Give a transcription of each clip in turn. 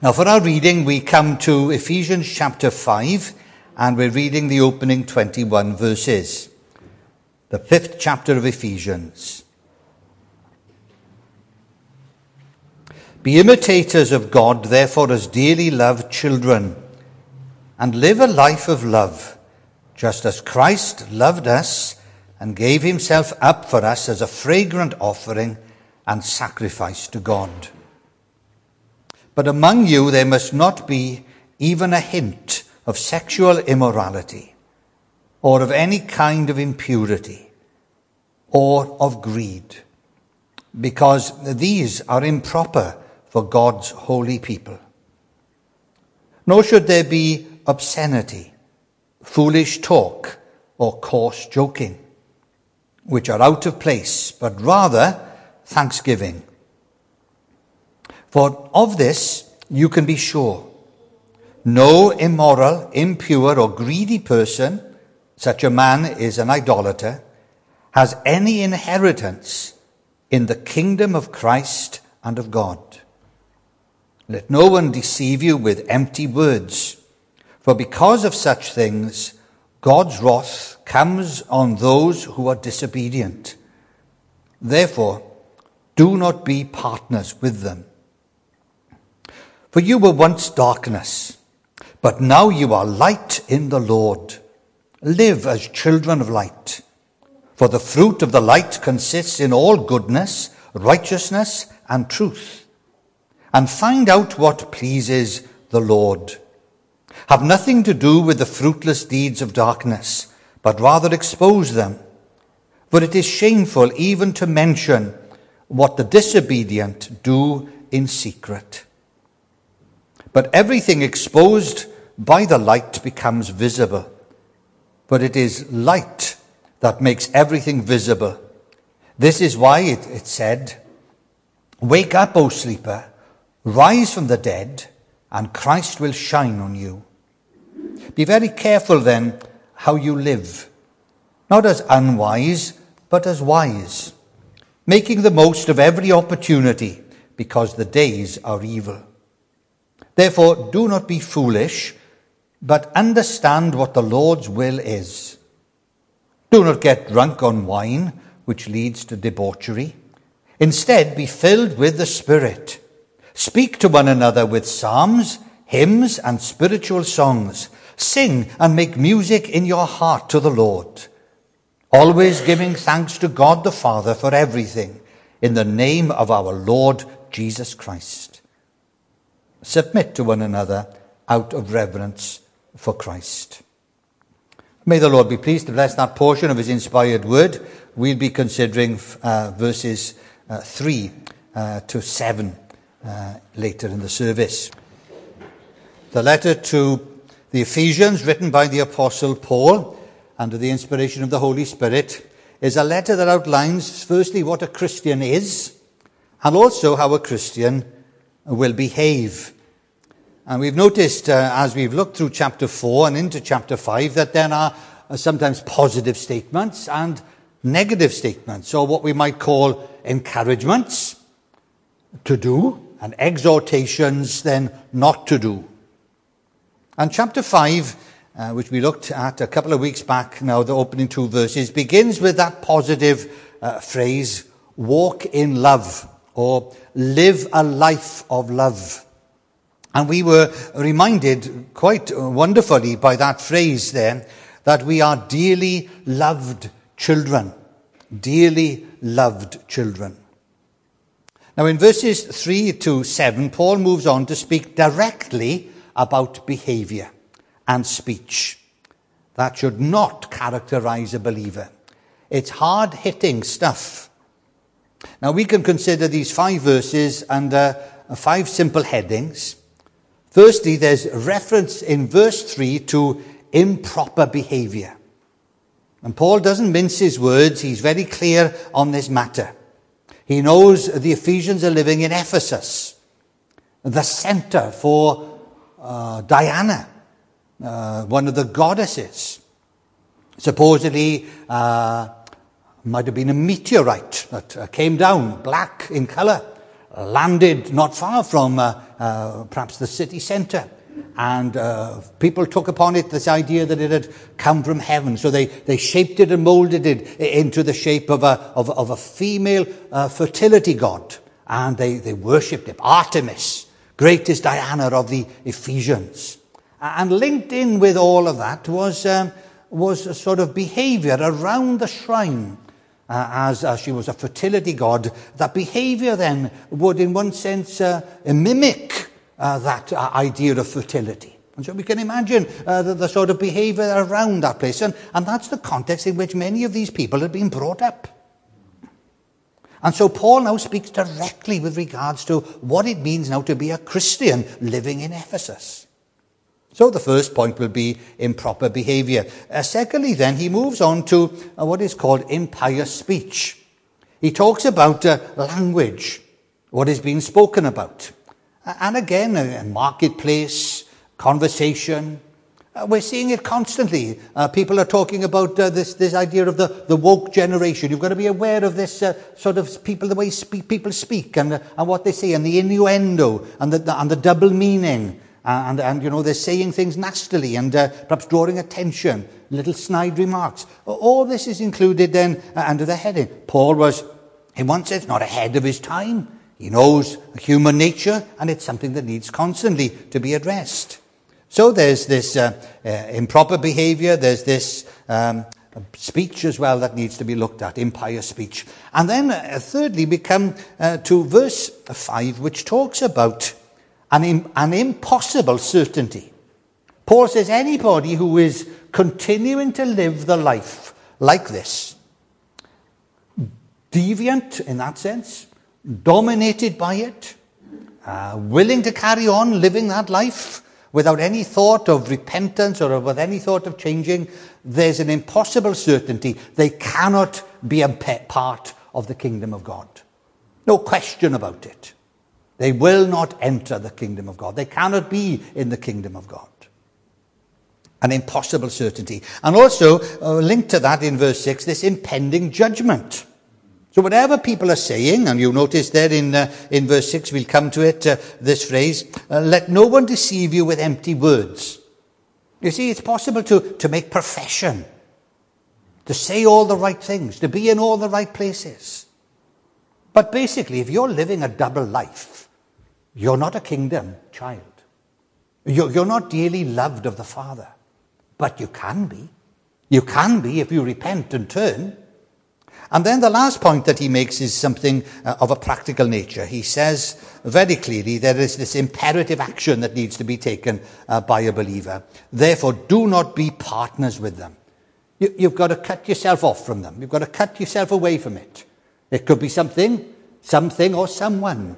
Now for our reading, we come to Ephesians chapter 5, and we're reading the opening 21 verses. The 5th chapter of Ephesians. Be imitators of God, therefore, as dearly loved children, and live a life of love, just as Christ loved us and gave himself up for us as a fragrant offering and sacrifice to God. But among you there must not be even a hint of sexual immorality, or of any kind of impurity, or of greed, because these are improper for God's holy people. Nor should there be obscenity, foolish talk, or coarse joking, which are out of place, but rather thanksgiving. For of this you can be sure. No immoral, impure, or greedy person, such a man is an idolater, has any inheritance in the kingdom of Christ and of God. Let no one deceive you with empty words, for because of such things, God's wrath comes on those who are disobedient. Therefore, do not be partners with them. For you were once darkness, but now you are light in the Lord. Live as children of light. For the fruit of the light consists in all goodness, righteousness, and truth. And find out what pleases the Lord. Have nothing to do with the fruitless deeds of darkness, but rather expose them. For it is shameful even to mention what the disobedient do in secret. But everything exposed by the light becomes visible. But it is light that makes everything visible. This is why it said, "Wake up, O sleeper, rise from the dead, and Christ will shine on you." Be very careful then how you live, not as unwise, but as wise, making the most of every opportunity, because the days are evil. Therefore, do not be foolish, but understand what the Lord's will is. Do not get drunk on wine, which leads to debauchery. Instead, be filled with the Spirit. Speak to one another with psalms, hymns, and spiritual songs. Sing and make music in your heart to the Lord, always giving thanks to God the Father for everything, in the name of our Lord Jesus Christ. Submit to one another out of reverence for Christ. May the Lord be pleased to bless that portion of his inspired word. We'll be considering verses 3 to 7 later in the service. The letter to the Ephesians, written by the Apostle Paul, under the inspiration of the Holy Spirit, is a letter that outlines, firstly, what a Christian is, and also how a Christian will behave. And we've noticed, as we've looked through chapter 4 and into chapter 5, that there are sometimes positive statements and negative statements, or what we might call encouragements to do, and exhortations then not to do. And chapter 5, which we looked at a couple of weeks back now, the opening 2 verses, begins with that positive phrase, walk in love, or live a life of love. And we were reminded quite wonderfully by that phrase there that we are dearly loved children. Dearly loved children. Now in verses 3 to 7, Paul moves on to speak directly about behavior and speech. That should not characterize a believer. It's hard-hitting stuff. Now we can consider these 5 verses under 5 simple headings. Firstly, there's reference in verse 3 to improper behavior. And Paul doesn't mince his words. He's very clear on this matter. He knows the Ephesians are living in Ephesus, the center for Diana, one of the goddesses. Supposedly, might have been a meteorite that came down, black in color, landed not far from perhaps the city centre. And people took upon it this idea that it had come from heaven. So they shaped it and molded it into the shape of a female fertility god. And they worshipped it. Artemis, greatest Diana of the Ephesians. And linked in with all of that was a sort of behaviour around the shrine. As she was a fertility god, that behaviour then would in one sense mimic that idea of fertility. And so we can imagine the sort of behaviour around that place. And that's the context in which many of these people had been brought up. And so Paul now speaks directly with regards to what it means now to be a Christian living in Ephesus. So the first point will be improper behaviour. Secondly, then, he moves on to what is called impious speech. He talks about language, what is being spoken about. And again, a marketplace, conversation. We're seeing it constantly. People are talking about this idea of the woke generation. You've got to be aware of this sort of people, the way people speak and what they say, and the innuendo and the double meaning. And you know, they're saying things nastily and perhaps drawing attention, little snide remarks. All this is included then under the heading. Paul was, in one sense, not ahead of his time. He knows human nature, and it's something that needs constantly to be addressed. So there's this improper behaviour, there's this speech as well that needs to be looked at, impious speech. And then thirdly, we come to verse 5, which talks about an impossible certainty. Paul says anybody who is continuing to live the life like this, deviant in that sense, dominated by it, willing to carry on living that life without any thought of repentance or with any thought of changing, there's an impossible certainty they cannot be a part of the kingdom of God. No question about it. They will not enter the kingdom of God. They cannot be in the kingdom of God. An impossible certainty. And also, linked to that in verse 6, this impending judgment. So whatever people are saying, and you notice there in verse 6, we'll come to it, this phrase, let no one deceive you with empty words. You see, it's possible to make profession, to say all the right things, to be in all the right places. But basically, if you're living a double life, you're not a kingdom child. You're not dearly loved of the Father. But you can be. You can be if you repent and turn. And then the last point that he makes is something of a practical nature. He says very clearly there is this imperative action that needs to be taken by a believer. Therefore, do not be partners with them. You've got to cut yourself off from them. You've got to cut yourself away from it. It could be something or someone.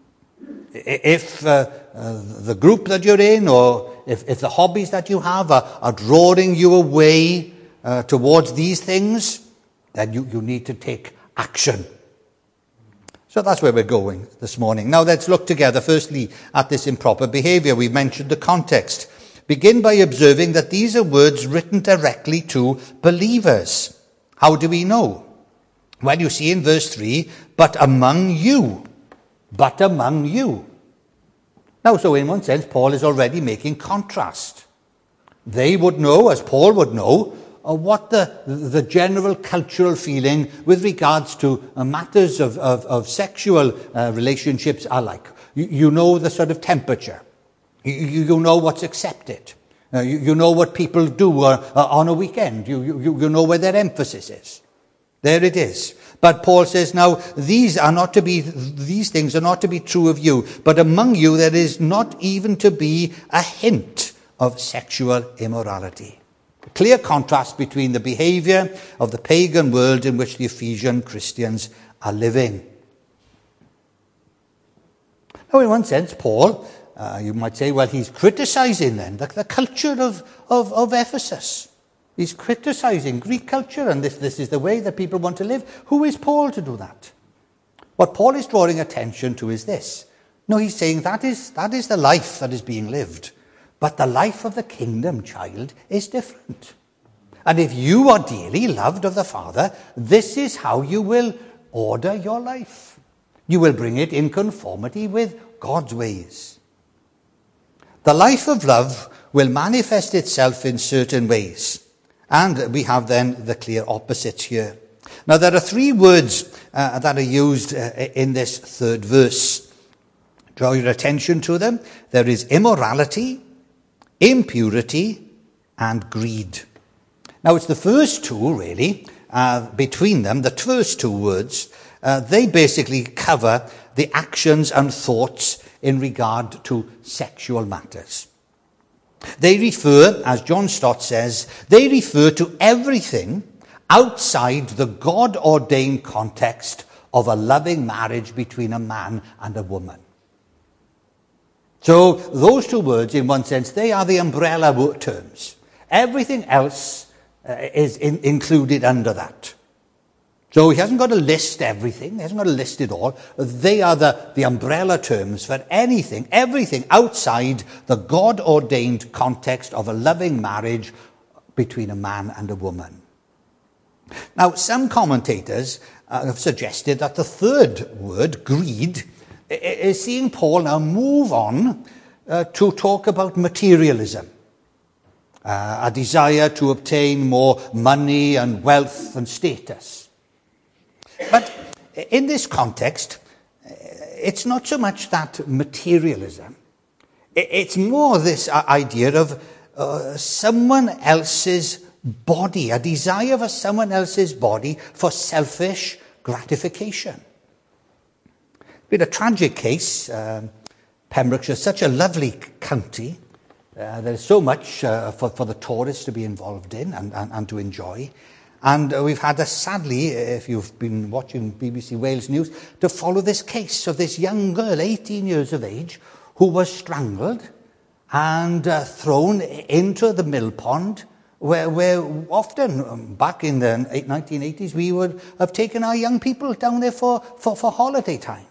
If the group that you're in or if the hobbies that you have are drawing you away towards these things, then you need to take action. So that's where we're going this morning. Now let's look together firstly at this improper behaviour. We've mentioned the context. Begin by observing that these are words written directly to believers. How do we know? Well, you see in verse 3, but among you. But among you. Now, so in one sense, Paul is already making contrast. They would know, as Paul would know, what the general cultural feeling with regards to matters of sexual relationships are like. You know the sort of temperature. You know what's accepted. You know what people do on a weekend. You know where their emphasis is. There it is. But Paul says now, these things are not to be true of you, but among you there is not even to be a hint of sexual immorality. A clear contrast between the behaviour of the pagan world in which the Ephesian Christians are living. Now, in one sense, Paul, you might say, well, he's criticising then the culture of Ephesus. He's criticising Greek culture, and this is the way that people want to live. Who is Paul to do that? What Paul is drawing attention to is this. No, he's saying that is the life that is being lived. But the life of the kingdom, child, is different. And if you are dearly loved of the Father, this is how you will order your life. You will bring it in conformity with God's ways. The life of love will manifest itself in certain ways. And we have then the clear opposites here. Now, there are three words that are used in this third verse. Draw your attention to them. There is immorality, impurity, and greed. Now, it's the first two, really, between them, the first two words, they basically cover the actions and thoughts in regard to sexual matters. They refer, as John Stott says, they refer to everything outside the God-ordained context of a loving marriage between a man and a woman. So those two words, in one sense, they are the umbrella terms. Everything else is included under that. So he hasn't got to list everything. He hasn't got to list it all. They are the umbrella terms for everything outside the God-ordained context of a loving marriage between a man and a woman. Now, some commentators have suggested that the third word, greed, is seeing Paul now move on to talk about materialism, a desire to obtain more money and wealth and status. But in this context, it's not so much that materialism. It's more this idea of someone else's body, a desire for someone else's body for selfish gratification. It's been a tragic case. Pembrokeshire is such a lovely county. There's so much for the tourists to be involved in and to enjoy. And we've had, sadly, if you've been watching BBC Wales News, to follow this case of this young girl, 18 years of age, who was strangled and thrown into the mill pond, where often, back in the 1980s, we would have taken our young people down there for holiday time.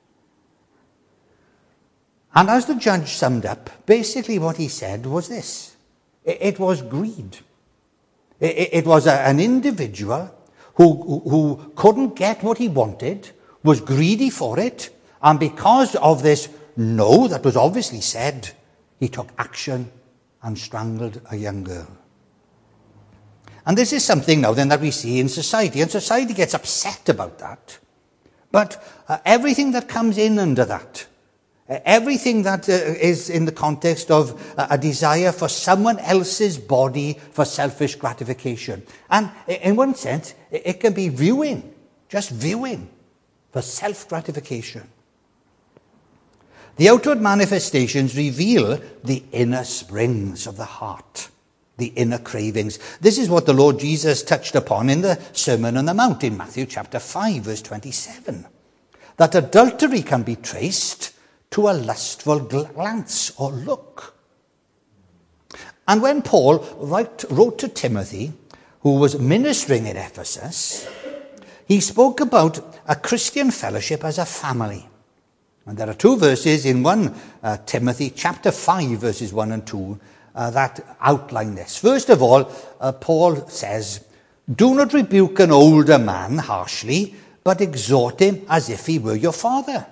And as the judge summed up, basically what he said was this. It was greed. It was an individual who couldn't get what he wanted, was greedy for it, and because of this no that was obviously said, he took action and strangled a young girl. And this is something now then that we see in society, and society gets upset about that. But everything that comes in under that, everything that is in the context of a desire for someone else's body for selfish gratification. And in one sense, it can be just viewing for self-gratification. The outward manifestations reveal the inner springs of the heart, the inner cravings. This is what the Lord Jesus touched upon in the Sermon on the Mount in Matthew chapter 5, verse 27. That adultery can be traced to a lustful glance or look. And when Paul wrote to Timothy, who was ministering in Ephesus, he spoke about a Christian fellowship as a family. And there are two verses in 1 Timothy chapter 5, verses 1 and 2, that outline this. First of all, Paul says, "Do not rebuke an older man harshly, but exhort him as if he were your father.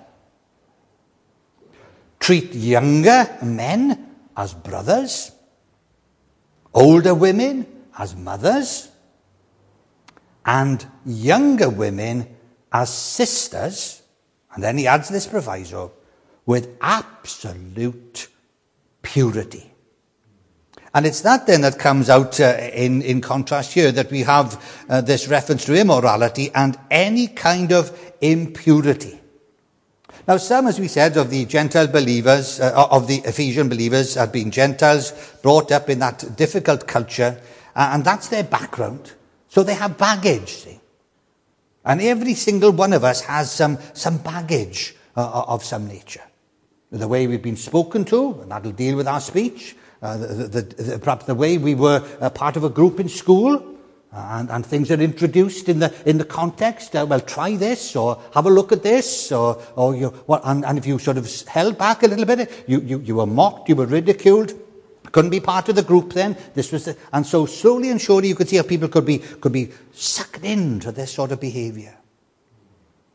Treat younger men as brothers, older women as mothers, and younger women as sisters," and then he adds this proviso, "with absolute purity." And it's that then that comes out in contrast here, that we have this reference to immorality and any kind of impurity. Now, some, as we said, of the Gentile believers, of the Ephesian believers, had been Gentiles brought up in that difficult culture, and that's their background. So they have baggage, see. And every single one of us has some baggage of some nature. The way we've been spoken to, and that'll deal with our speech, perhaps the way we were part of a group in school, and things are introduced in the context. Well, try this, or have a look at this, and if you sort of held back a little bit, you were mocked, you were ridiculed, couldn't be part of the group. Then and so slowly and surely you could see how people could be sucked into this sort of behaviour.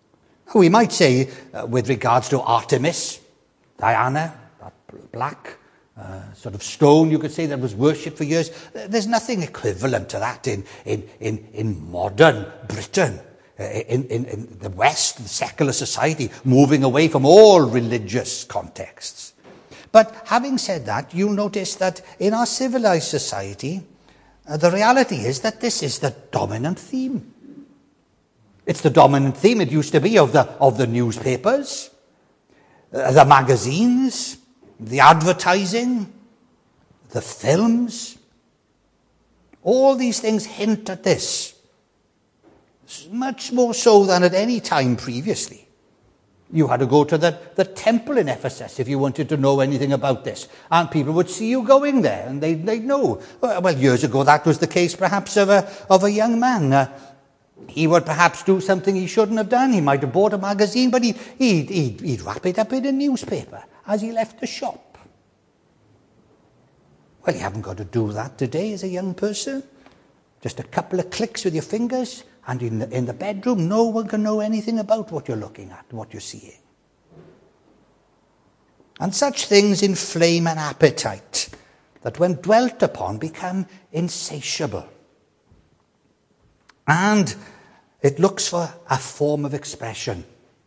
We might say, with regards to Artemis, Diana, that black sort of stone, you could say, that was worshipped for years, there's nothing equivalent to that in modern Britain, in the West, the secular society, moving away from all religious contexts. But having said that, you'll notice that in our civilized society, the reality is that this is the dominant theme. It's the dominant theme. It used to be of the newspapers, the magazines, the advertising, the films. All these things hint at this, much more so than at any time previously. You had to go to the temple in Ephesus if you wanted to know anything about this. And people would see you going there, and they'd know. Well, years ago, that was the case perhaps of a young man. He would perhaps do something he shouldn't have done. He might have bought a magazine, but he'd wrap it up in a newspaper as he left the shop. Well, you haven't got to do that today as a young person. Just a couple of clicks with your fingers, and in the bedroom, no one can know anything about what you're looking at, what you're seeing. And such things inflame an appetite that when dwelt upon become insatiable. And it looks for a form of expression.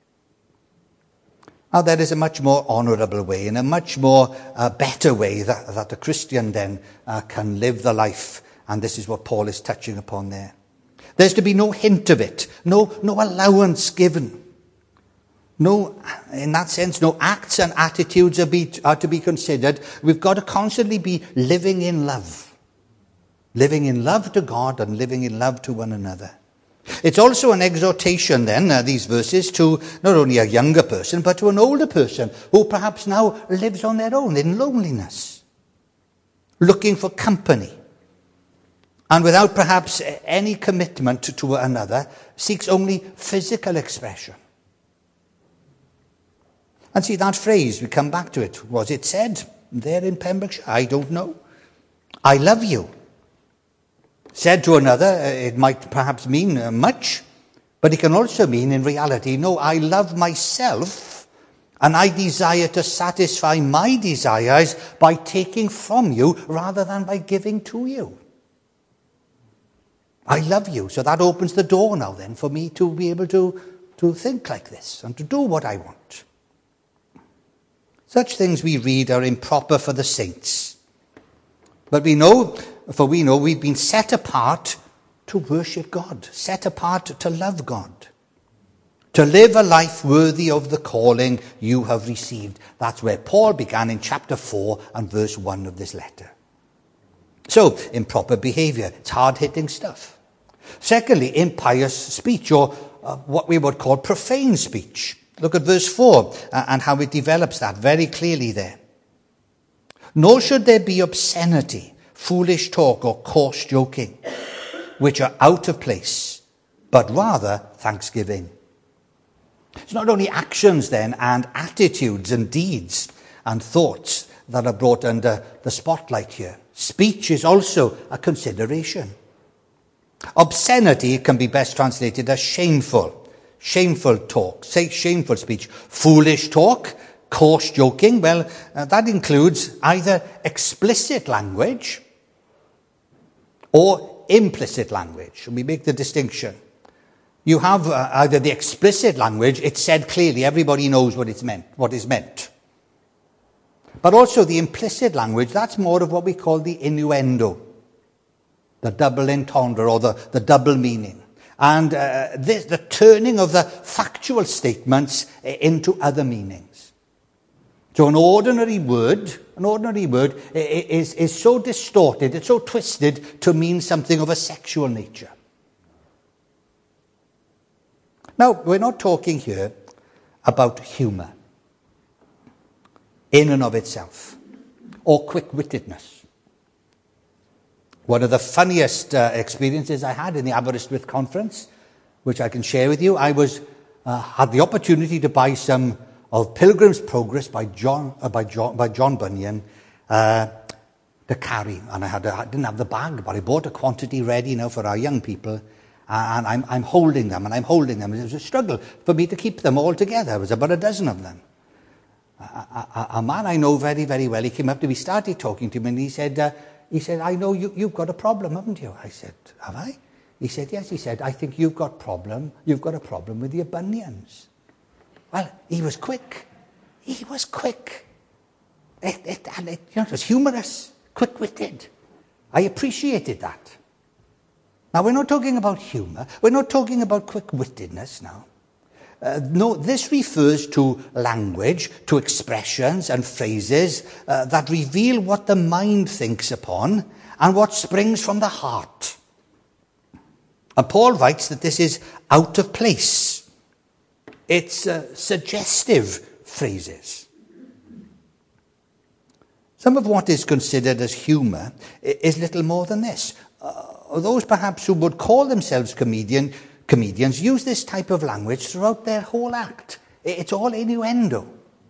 Now, there is a much more honourable way and a much more better way that a Christian then can live the life. And this is what Paul is touching upon there. There's to be no hint of it, no allowance given. No, in that sense, no acts and attitudes are to be considered. We've got to constantly be living in love. Living in love to God and living in love to one another. It's also an exhortation then, these verses, to not only a younger person, but to an older person who perhaps now lives on their own in loneliness, looking for company, and without perhaps any commitment to another, seeks only physical expression. And see, that phrase, we come back to it. Was it said there in Pembrokeshire? I don't know. I love you. Said to another, it might perhaps mean much, but it can also mean in reality, no, I love myself and I desire to satisfy my desires by taking from you rather than by giving to you. I love you. So that opens the door now then for me to be able to think like this and to do what I want. Such things we read are improper for the saints. But we know we've been set apart to worship God, set apart to love God, to live a life worthy of the calling you have received. That's where Paul began in chapter 4 and verse 1 of this letter. So, improper behavior, it's hard-hitting stuff. Secondly, impious speech, or what we would call profane speech. Look at verse 4 and how it develops that very clearly there. Nor should there be obscenity, foolish talk, or coarse joking, which are out of place, but rather thanksgiving. It's not only actions then and attitudes and deeds and thoughts that are brought under the spotlight here. Speech is also a consideration. Obscenity can be best translated as shameful talk, shameful speech. Foolish talk, coarse joking, well, that includes either explicit language or implicit language. We make the distinction. You have either the explicit language, it's said clearly, everybody knows what is meant. But also the implicit language, that's more of what we call the innuendo, the double entendre, or the double meaning. And the turning of the factual statements into other meanings. So an ordinary word is so distorted, it's so twisted to mean something of a sexual nature. Now, we're not talking here about humour in and of itself, or quick-wittedness. One of the funniest experiences I had in the Aberystwyth conference, which I can share with you, I had the opportunity to buy some of Pilgrim's Progress by John Bunyan to carry. And I didn't have the bag, but I bought a quantity ready now for our young people. And I'm holding them, and I'm holding them. It was a struggle for me to keep them all together. There was about a dozen of them. A man I know very, very well, he came up to me, started talking to me, and he said, I know you've got a problem, haven't you? I said, have I? He said, yes. He said, I think you've got a problem with your bunions. Well, he was quick. He was quick. It was humorous, quick-witted. I appreciated that. Now, we're not talking about humour. We're not talking about quick-wittedness now. No, this refers to language, to expressions and phrases that reveal what the mind thinks upon and what springs from the heart. And Paul writes that this is out of place. It's suggestive phrases. Some of what is considered as humour is little more than this. Those perhaps who would call themselves comedians use this type of language throughout their whole act. It's all innuendo.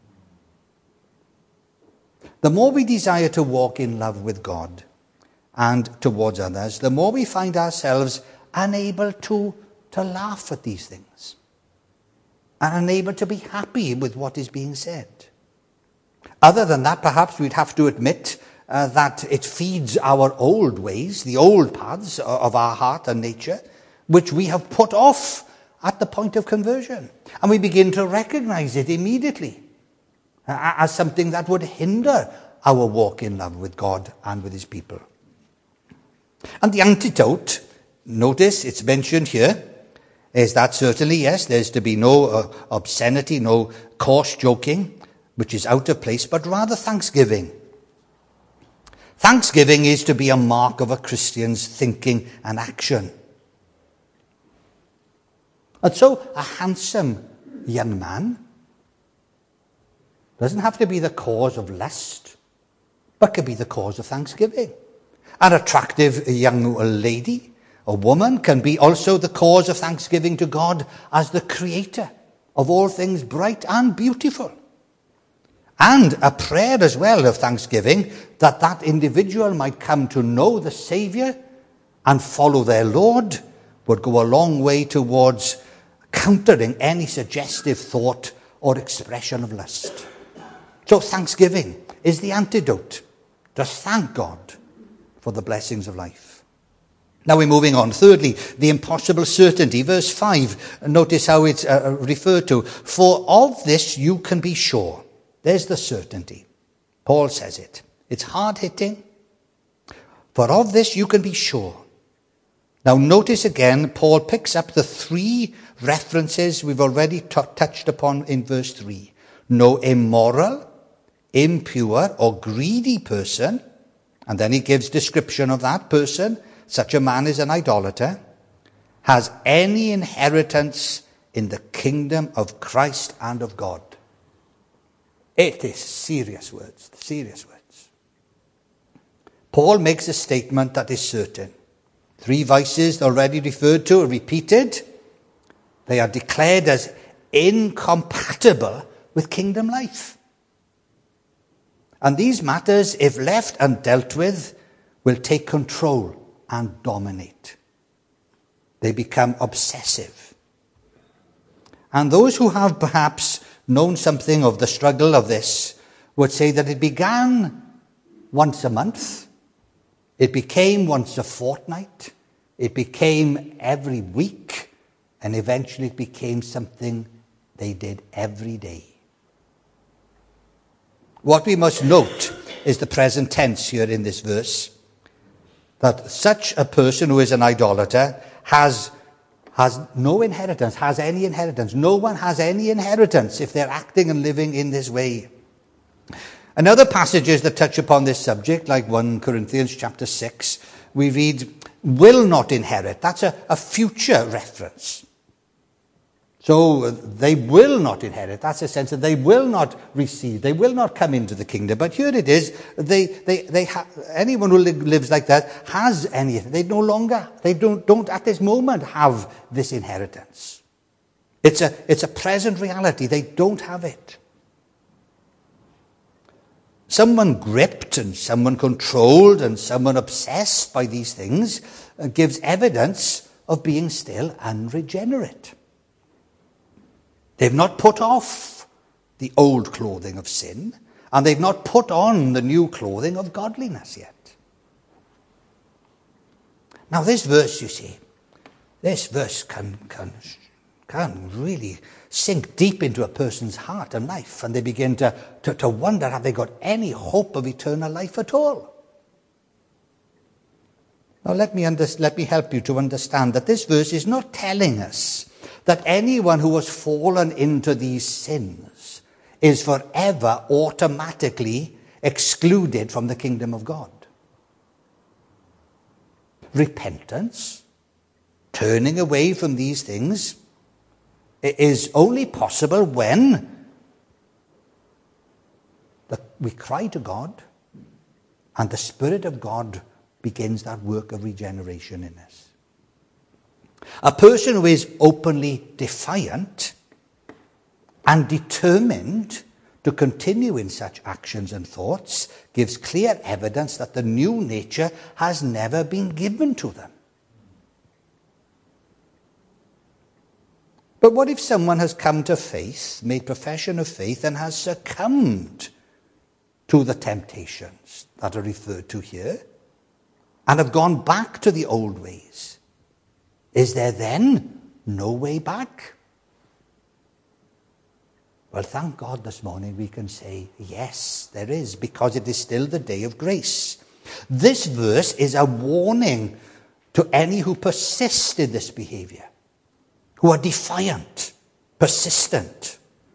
The more we desire to walk in love with God and towards others, the more we find ourselves unable to laugh at these things and unable to be happy with what is being said. Other than that, perhaps we'd have to admit that it feeds our old ways, the old paths of our heart and nature, which we have put off at the point of conversion. And we begin to recognize it immediately as something that would hinder our walk in love with God and with his people. And the antidote, notice it's mentioned here, is that certainly, yes, there's to be no obscenity, no coarse joking, which is out of place, but rather thanksgiving. Thanksgiving is to be a mark of a Christian's thinking and action. And so a handsome young man doesn't have to be the cause of lust, but can be the cause of thanksgiving. An attractive young lady, a woman, can be also the cause of thanksgiving to God as the creator of all things bright and beautiful. And a prayer as well of thanksgiving that that individual might come to know the Saviour and follow their Lord would go a long way towards countering any suggestive thought or expression of lust. So thanksgiving is the antidote. Just thank God for the blessings of life. Now we're moving on. Thirdly, the impossible certainty. Verse 5, notice how it's referred to. For of this you can be sure. There's the certainty. Paul says it. It's hard-hitting. For of this you can be sure. Now notice again, Paul picks up the three references we've already touched upon in verse 3. No immoral, impure, or greedy person. And then he gives description of that person. Such a man is an idolater. Has any inheritance in the kingdom of Christ and of God. It is serious words. Paul makes a statement that is certain. Three vices already referred to are repeated. They are declared as incompatible with kingdom life. And these matters, if left undealt with, will take control and dominate. They become obsessive. And those who have perhaps known something of the struggle of this would say that it began once a month, it became once a fortnight, it became every week, and eventually it became something they did every day. What we must note is the present tense here in this verse, that such a person who is an idolater has no inheritance, has any inheritance. No one has any inheritance if they're acting and living in this way. And other passages that touch upon this subject, like 1 Corinthians chapter 6, we read, will not inherit. That's a future reference. So they will not inherit. That's a sense that they will not receive. They will not come into the kingdom. But here it is. Anyone who lives like that has anything. They no longer. They don't at this moment have this inheritance. It's a present reality. They don't have it. Someone gripped and someone controlled and someone obsessed by these things gives evidence of being still unregenerate. They've not put off the old clothing of sin, and they've not put on the new clothing of godliness yet. Now this verse, you see, this verse can really sink deep into a person's heart and life, and they begin to wonder, have they got any hope of eternal life at all? Now let me help you to understand that this verse is not telling us that anyone who has fallen into these sins is forever automatically excluded from the kingdom of God. Repentance, turning away from these things, is only possible when we cry to God and the Spirit of God begins that work of regeneration in us. A person who is openly defiant and determined to continue in such actions and thoughts gives clear evidence that the new nature has never been given to them. But what if someone has come to faith, made profession of faith, and has succumbed to the temptations that are referred to here, and have gone back to the old ways? Is there then no way back? Well, thank God this morning we can say, yes, there is, because it is still the day of grace. This verse is a warning to any who persist in this behavior, who are defiant, persistent.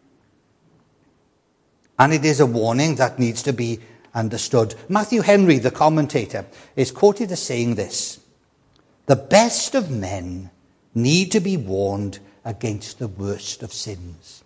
And it is a warning that needs to be understood. Matthew Henry, the commentator, is quoted as saying this: "The best of men need to be warned against the worst of sins."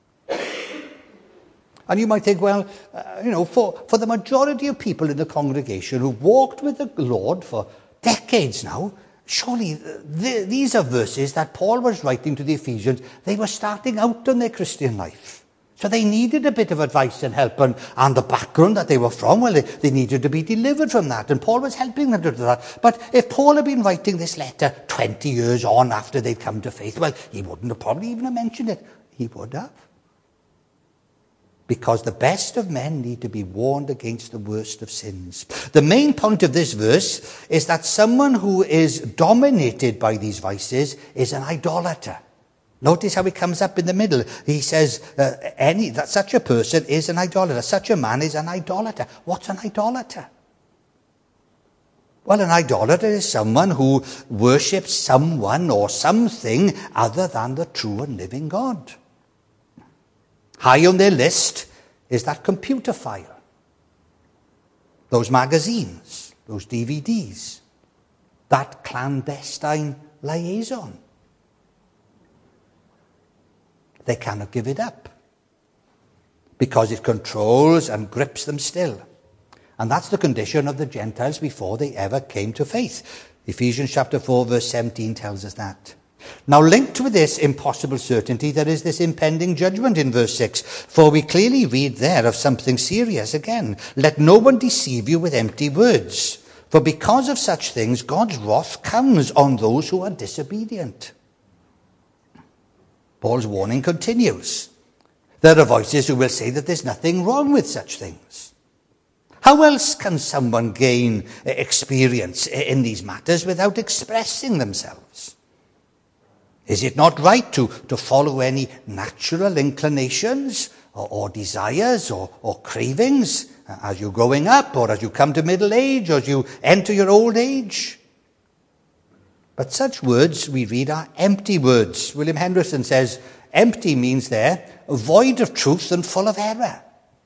And you might think, well, for the majority of people in the congregation who've walked with the Lord for decades now, surely these are verses that Paul was writing to the Ephesians. They were starting out in their Christian life. So they needed a bit of advice and help, and the background that they were from, well, they needed to be delivered from that. And Paul was helping them to do that. But if Paul had been writing this letter 20 years on after they'd come to faith, well, he wouldn't have probably even mentioned it. He would have. Because the best of men need to be warned against the worst of sins. The main point of this verse is that someone who is dominated by these vices is an idolater. Notice how it comes up in the middle. He says that such a person is an idolater. Such a man is an idolater. What's an idolater? Well, an idolater is someone who worships someone or something other than the true and living God. High on their list is that computer file, those magazines, those DVDs, that clandestine liaison. They cannot give it up because it controls and grips them still. And that's the condition of the Gentiles before they ever came to faith. Ephesians chapter 4 verse 17 tells us that. Now, linked with this impossible certainty, there is this impending judgment in verse 6. For we clearly read there of something serious again. Let no one deceive you with empty words. For because of such things, God's wrath comes on those who are disobedient. Paul's warning continues. There are voices who will say that there's nothing wrong with such things. How else can someone gain experience in these matters without expressing themselves? Is it not right to follow any natural inclinations or desires or cravings as you're growing up or as you come to middle age or as you enter your old age? But such words, we read, are empty words. William Henderson says, empty means there, void of truth and full of error.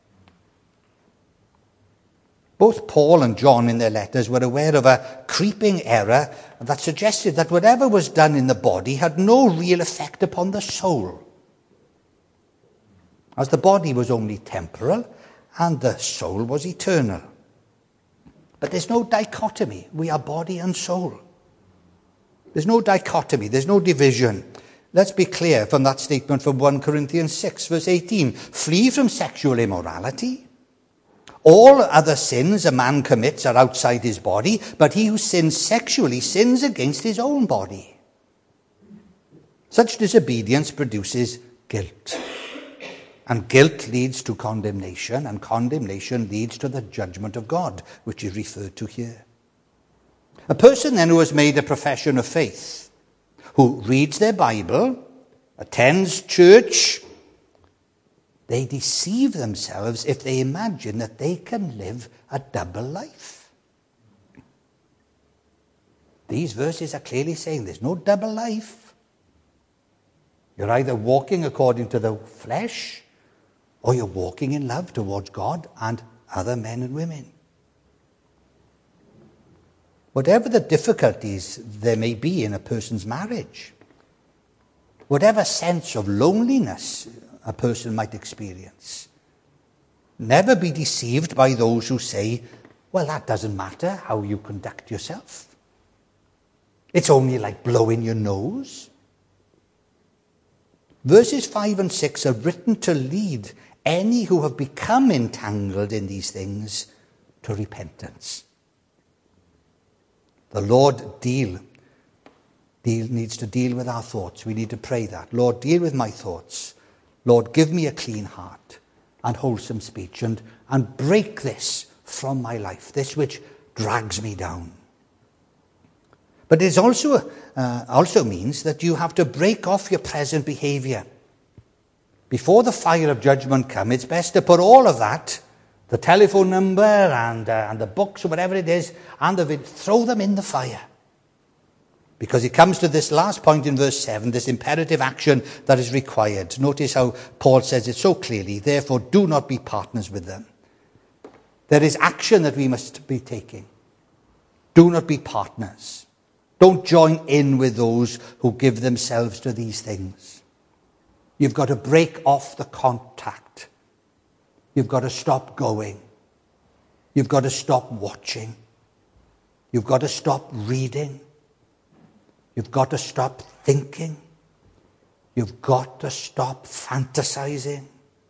Both Paul and John in their letters were aware of a creeping error that suggested that whatever was done in the body had no real effect upon the soul, as the body was only temporal and the soul was eternal. But there's no dichotomy. We are body and soul. There's no dichotomy. There's no division. Let's be clear from that statement from 1 Corinthians 6, verse 18. Flee from sexual immorality. All other sins a man commits are outside his body, but he who sins sexually sins against his own body. Such disobedience produces guilt. And guilt leads to condemnation, and condemnation leads to the judgment of God, which is referred to here. A person then who has made a profession of faith, who reads their Bible, attends church, they deceive themselves if they imagine that they can live a double life. These verses are clearly saying there's no double life. You're either walking according to the flesh, or you're walking in love towards God and other men and women. Whatever the difficulties there may be in a person's marriage, whatever sense of loneliness a person might experience, never be deceived by those who say, well, that doesn't matter how you conduct yourself. It's only like blowing your nose. Verses 5 and 6 are written to lead any who have become entangled in these things to repentance. The Lord needs to deal with our thoughts. We need to pray that. Lord, deal with my thoughts. Lord, give me a clean heart and wholesome speech, and break this from my life, this which drags me down. But it also means that you have to break off your present behavior. Before the fire of judgment comes, it's best to put all of that, the telephone number and the books or whatever it is, and throw them in the fire. Because it comes to this last point in verse 7, this imperative action that is required. Notice how Paul says it so clearly. Therefore, do not be partners with them. There is action that we must be taking. Do not be partners. Don't join in with those who give themselves to these things. You've got to break off the contact. You've got to stop going. You've got to stop watching. You've got to stop reading. You've got to stop thinking. You've got to stop fantasizing.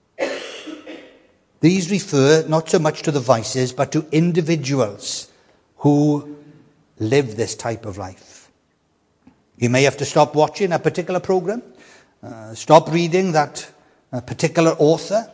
These refer not so much to the vices, but to individuals who live this type of life. You may have to stop watching a particular program, stop reading that particular author.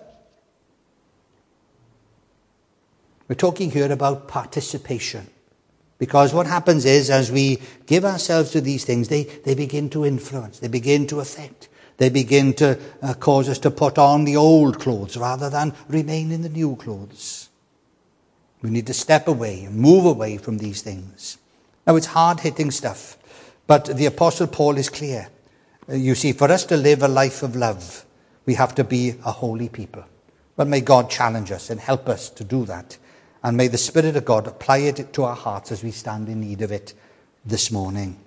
We're talking here about participation. Because what happens is, as we give ourselves to these things, they begin to influence, they begin to affect, they begin to cause us to put on the old clothes rather than remain in the new clothes. We need to step away and move away from these things. Now, it's hard-hitting stuff, but the Apostle Paul is clear. You see, for us to live a life of love, we have to be a holy people. But may God challenge us and help us to do that. And may the Spirit of God apply it to our hearts as we stand in need of it this morning.